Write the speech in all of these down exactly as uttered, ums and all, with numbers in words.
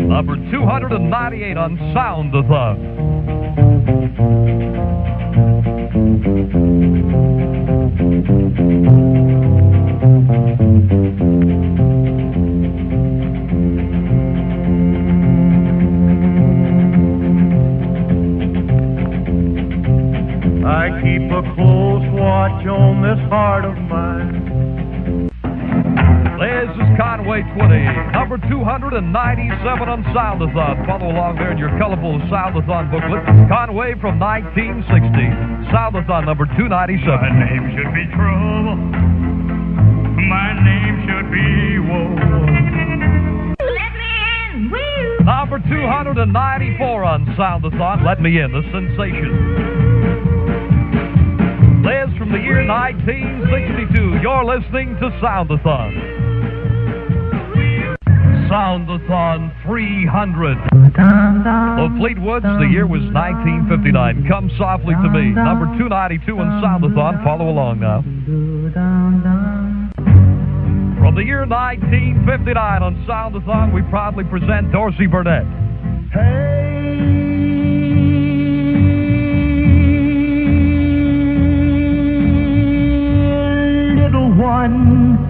Number two hundred ninety-eight on Sound-a-thon. I keep a close watch on this heart of mine. This is Conway twenty, number two hundred ninety-seven on Sound-a-thon. Follow along there in your colorful Sound-a-thon booklet. Conway from nineteen sixty. Sound-a-thon number two ninety-seven. My name should be trouble. My name should be woe. Let me in, woo! Number two hundred ninety-four on Sound-a-thon. Let Me In, the sensation. Liz from the year nineteen sixty-two. You're listening to Sound-a-thon. Sound-a-thon three hundred. The Fleetwoods, the year was nineteen fifty-nine. Come Softly to Me. Number two ninety-two on Sound-a-thon. Follow along now. From the year nineteen fifty-nine on Sound-a-thon, we proudly present Dorsey Burnett. Hey, little one.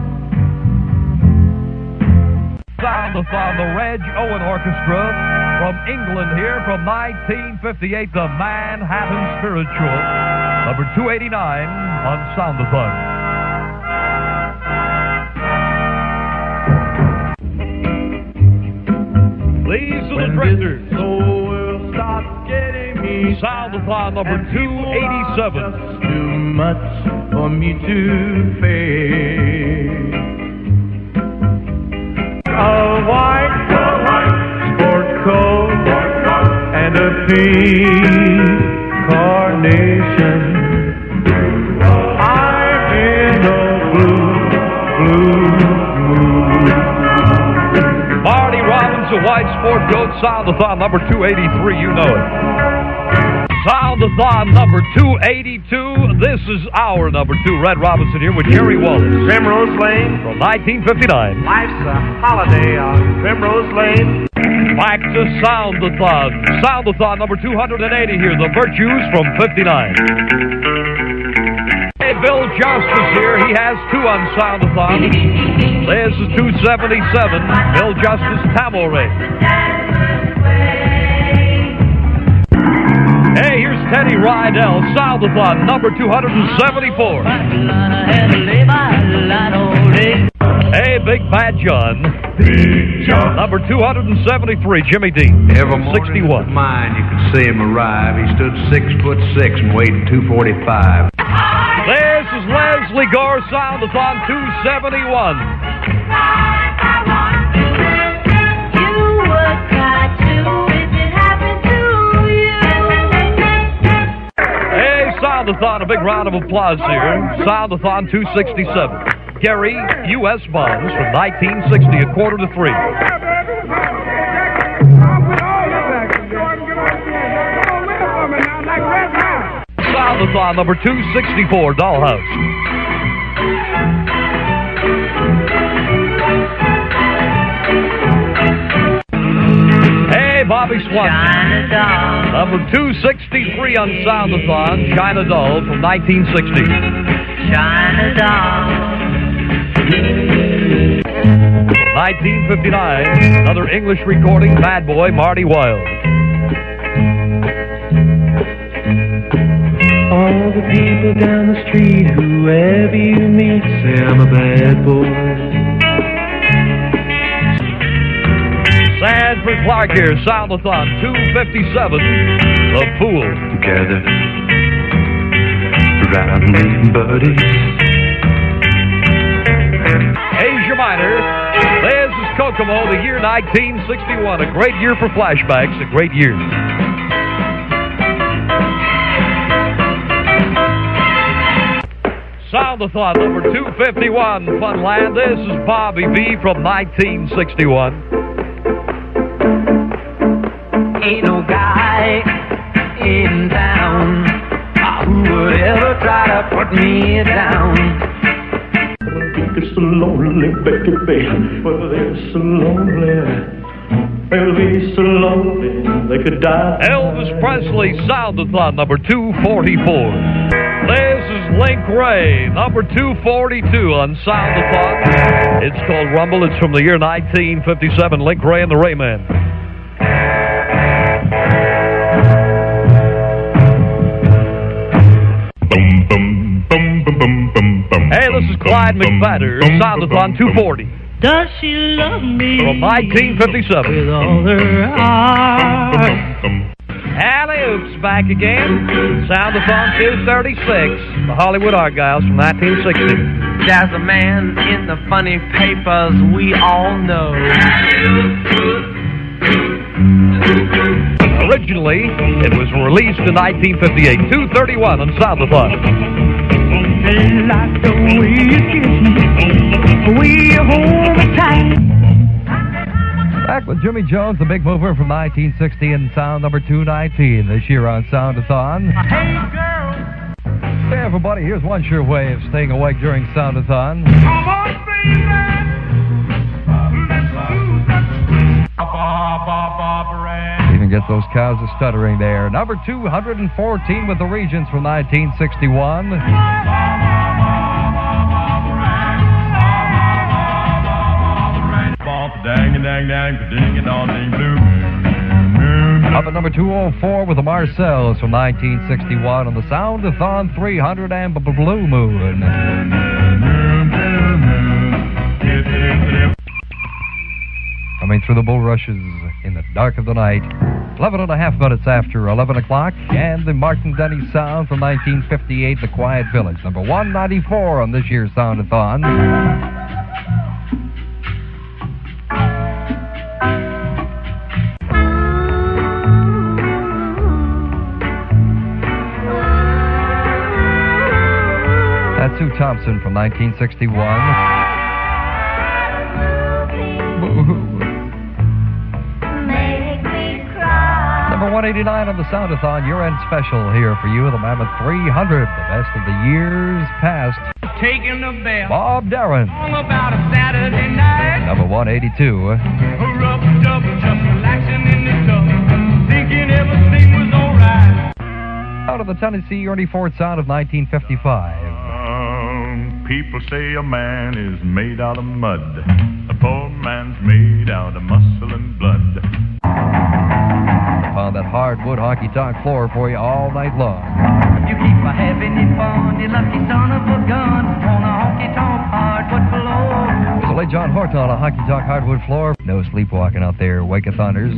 Sound-a-thon, the Reg Owen Orchestra from England here from nineteen fifty-eight, the Manhattan Spiritual. Number two eighty-nine on Sound-a-thon. These are the Drifters. So will stop getting me. Sound-a-thon number two eighty-seven. Too much for me to face. A white, a white sport coat, and a pink carnation. I'm in a blue, blue mood. Marty Robbins, a white sport coat. Sound-a-thon number two eighty-three, you know it. Sound-a-thon number two eighty-two. This is our number two. Red Robinson here with Jerry Wallace. Primrose Lane. From nineteen fifty-nine. Life's a holiday on Primrose Lane. Back to Sound-a-thon. Sound-a-thon number two hundred eighty here. The Virtues from fifty-nine. Hey, Bill Justice here. He has two on Sound-a-thon. This is two seventy-seven. Bill Justice, Tamil Ray. Hey, here's Teddy Rydell, Sound-a-thon, number two seventy-four. Hey, Big Bad John. Big John. Number two seventy-three, Jimmy Dean. Every morning sixty-one. with mine, you could see him arrive. He stood six foot six and weighed two forty-five. This is Leslie Gore, Sound-a-thon two seventy-one. Sound-a-thon, a big round of applause here. Sound-a-thon two sixty-seven. Gary, U S Bonds from nineteen sixty, a quarter to three. Sound-a-thon number two sixty-four, Dollhouse. Hey, Bobby Swanson. Number two sixty-three on Sound-a-thon, China Doll from nineteen sixty. China Doll. nineteen fifty-nine, another English recording, Bad Boy, Marty Wilde. All the people down the street, whoever you meet, say I'm a bad boy. Sanford Clark here, Sound-a-thon two fifty-seven, The Fool. Together, round buddies. Asia Minor, this is Kokomo, the year nineteen sixty-one. A great year for flashbacks, a great year. Sound-a-thon number two fifty-one, Funland. This is Bobby V from nineteen sixty-one. Ain't no guy in town who would ever try to put me down. It's so lonely, baby, but it's so lonely. Well, be so lonely they could die. Elvis Presley, Sound-a-thon, number two forty-four. This is Link Ray, number two forty-two on Sound-a-thon. It's called Rumble. It's from the year nineteen fifty-seven. Link Ray and the Rayman. Hey, this is Clyde McFadder, Sound-a-thon two forty. Does she love me From nineteen fifty-seven. with all her heart? Alley-oops back again. Sound-a-thon two thirty-six. The Hollywood Argyles from nineteen sixty. There's a man in the funny papers we all know. Originally, it was released in nineteen fifty-eight. two thirty-one on Sound-a-thon. Like the way you kiss me, way you hold me tight. Back with Jimmy Jones, the big mover from nineteen sixty and Sound number two nineteen this year on Sound-a-thon. Hey, girl. Hey, everybody, here's one sure way of staying awake during Sound-a-thon. Come on, baby. Even get those cows a stuttering there. Number two fourteen with the Regents from nineteen sixty-one. Up at number two oh four with the Marcells from nineteen sixty-one on the Sound-a-thon three hundred and Blue Moon. Coming through the bulrushes in the dark of the night. eleven and a half minutes after eleven o'clock. And the Martin Denny Sound from nineteen fifty-eight, The Quiet Village. Number one ninety-four on this year's Sound-a-thon. That's Sue Thompson from nineteen sixty-one. Boo-hoo. Number one eighty-nine on the Sound-a-thon, year-end special here for you, the Mammoth three hundred, the best of the years past. Taking the bell. Bob Darren, All about a Saturday night. number one eighty-two. Rub-a-dub, just relaxing in the tub. Thinking everything was alright. Out of the Tennessee Ernie Ford Sound of nineteen fifty-five. Um, people say a man is made out of mud. A poor man's made out of muscle and blood. On that hardwood honky-tonk floor for you all night long. You keep a having it fun, you lucky son of a gun, on a honky-tonk hardwood floor. So late John Horton on a honky-tonk hardwood floor. No sleepwalking out there, wake-a-thunders.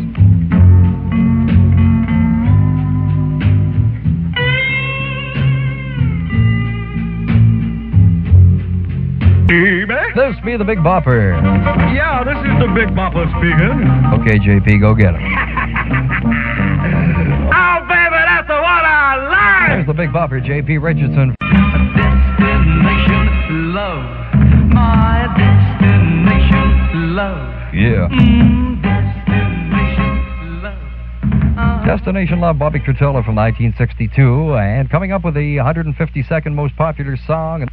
This be the Big Bopper. Yeah, this is the Big Bopper speaking. Okay, J P, go get him. Oh, baby, that's the one I like. There's the Big Bopper, J P Richardson. Destination love, my destination love. Yeah. Mm, destination love. Uh, Destination Love, Bobby Curtilla from nineteen sixty-two. And coming up with the one hundred fifty-second most popular song.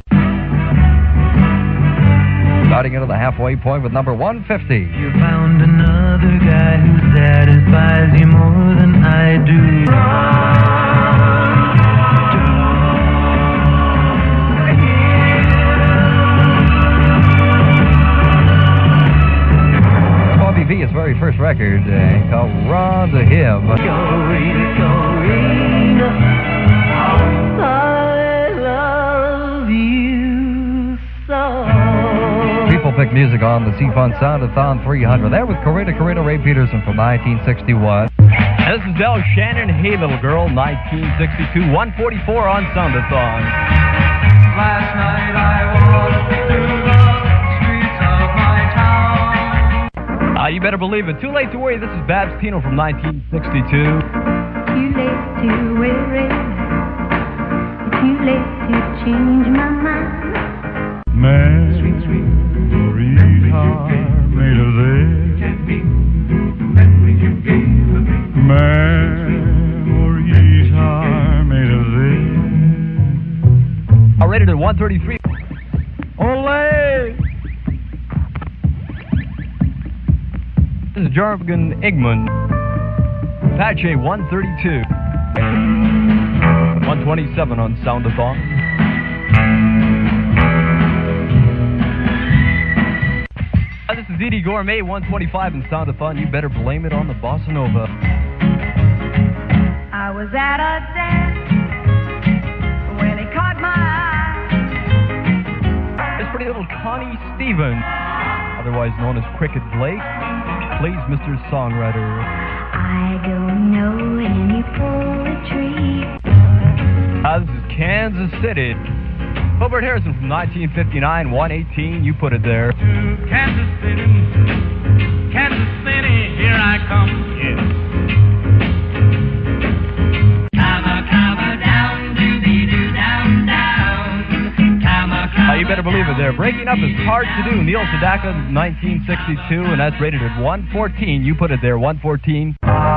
Starting into the halfway point with number one fifty. You found another guy who satisfies you more than I do. Bobby V, his very first record, uh, called Run to Him. I love you so. People pick music on the C-Fun Sound-a-thon three hundred. There with Corita Corita Ray Peterson from nineteen sixty-one. This is Del Shannon, Hey Little Girl, nineteen sixty-two, one forty-four on Sound-a-thon. Last night I walked through the streets of my town. Uh, you better believe it. Too Late to Worry. This is Babs Tino from nineteen sixty-two. Too late to worry. Too late to change my mind. Man, sweet, sweet, memories are made of this. Memories are made of this. I rated at one thirty-three. Olay! This is the Jorgen Igman. Apache one thirty-two. one twenty-seven on Sound-a-thon. Uh, This is Edie Gourmet, one twenty-five in Sound-a-thon. You better blame it on the Bossa Nova. I was at a dance when he caught my eye. This pretty little Connie Stevens, otherwise known as Cricket Blake. Please, Mister Songwriter. I don't know any poetry. Uh, this is Kansas City. Hobart Harrison from nineteen fifty-nine, one eighteen. You put it there. To Kansas City, Kansas City, here I come, yes. Comma, comma, down, doobie-doo, down, down. Comma, comma, Uh, you better believe it there. Breaking Up is Hard to Do. Neil Sedaka, nineteen sixty-two, and that's rated at one fourteen. You put it there, one fourteen.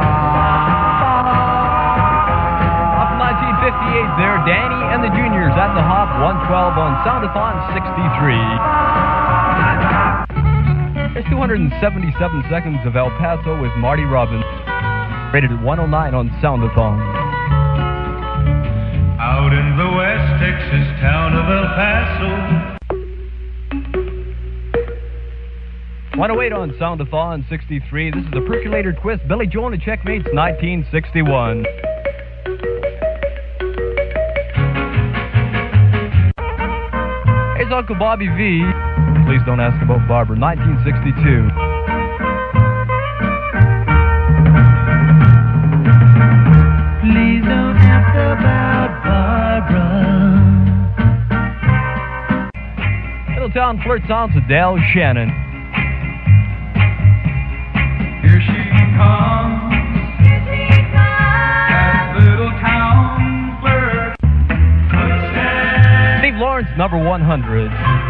Up in nineteen fifty-eight there, Danny and the Juniors at the Hop, one twelve on Sound-a-thon sixty-three. There's two hundred seventy-seven seconds of El Paso with Marty Robbins, rated at one oh nine on Sound-a-thon. Out in the West Texas town of El Paso. one oh eight on Sound-a-thon sixty-three. This is a Percolator Twist. Billy Joel and the Checkmates, nineteen sixty-one. Here's Uncle Bobby V. Please don't ask about Barbara, nineteen sixty-two. Please don't ask about Barbara. Little Town Flirt sounds of Dale Shannon. Here she comes. That little town flirt. Steve Lawrence, number one hundred.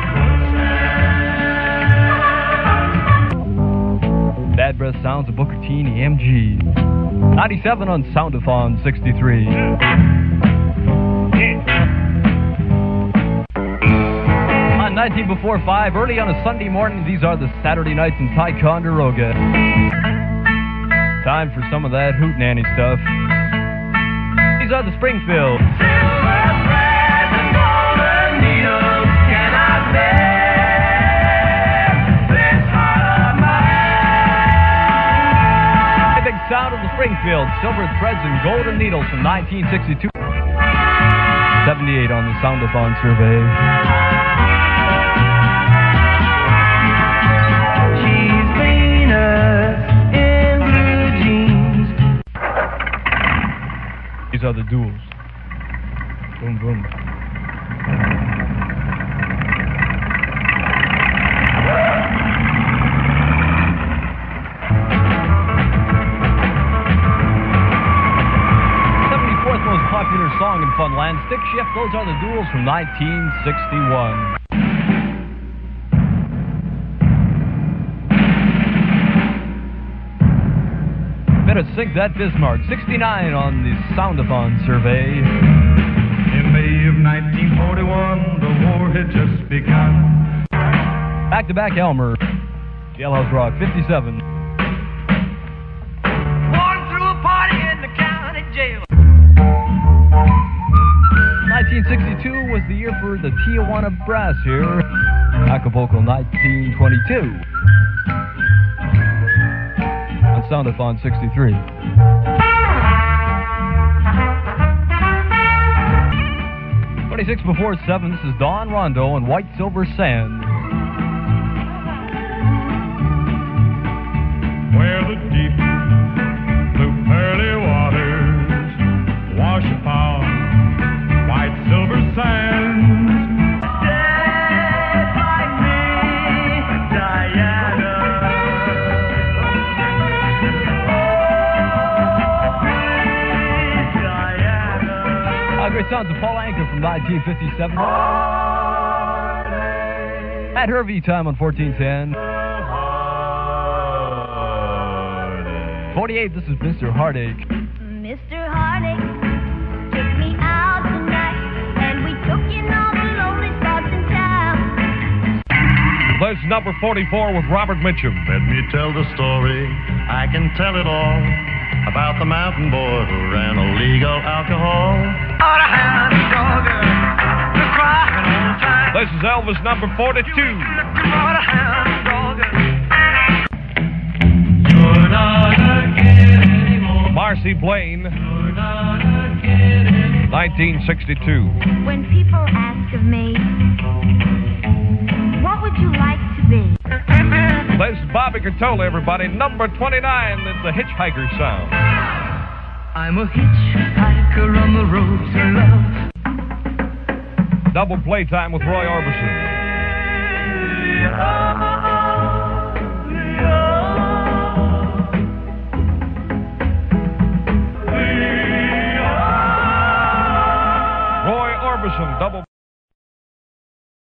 Bad Breath sounds of Booker T and the M Gs. ninety-seven on Sound-a-thon sixty-three. On nineteen before five, early on a Sunday morning, these are the Saturday Nights in Ticonderoga. Time for some of that hootenanny stuff. These are the Springfield. Sound of the Springfield, Silver Threads and Golden Needles from nineteen sixty-two. seventy-eight on the Sound-a-thon survey. She's Venus in blue jeans. These are the Duels. Boom, boom. Popular song in Funland, Stick Shift, those are the Duels from nineteen sixty-one. Better sink that Bismarck, sixty-nine on the Sound-a-thon survey. In May of nineteen forty-one, the war had just begun. Back-to-back Elmer, Jailhouse Rock, fifty-seven. Walking through a party in the county jail. nineteen sixty-two was the year for the Tijuana Brass here. Acapulco, nineteen twenty-two. On Sound-a-thon sixty-three. twenty-six before seven, this is Don Rondo and White Silver Sand. Where the deep blue pearly waters wash upon white silver sands. Dead like me, Diana. Uh, great sounds of Paul Anka from nineteen fifty-seven. At Hervey time on fourteen ten. forty-eight, this is Mister Heartache. Mister Heartache took me out tonight, and we took in all the lonely spots in town. There's number forty-four with Robert Mitchum. Let me tell the story I can tell it all about the mountain boy who ran illegal alcohol. This is Elvis number forty-two. You're not a kid anymore. Marcy Blaine, You're not a kid anymore. nineteen sixty-two. When people ask of me, what would you like to be? This is Bobby Catola, everybody. Number twenty-nine, it's the Hitchhiker sound. I'm a hitchhiker on the road to love. Double playtime with Roy Orbison.